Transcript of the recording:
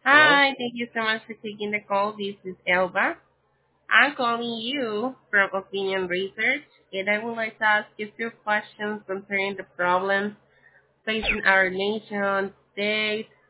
Hello? Hi, thank you so much for taking the call. This is Elba. I'm calling you from Opinion Research, and I would like to ask you a few questions concerning the problems facing our nation, state,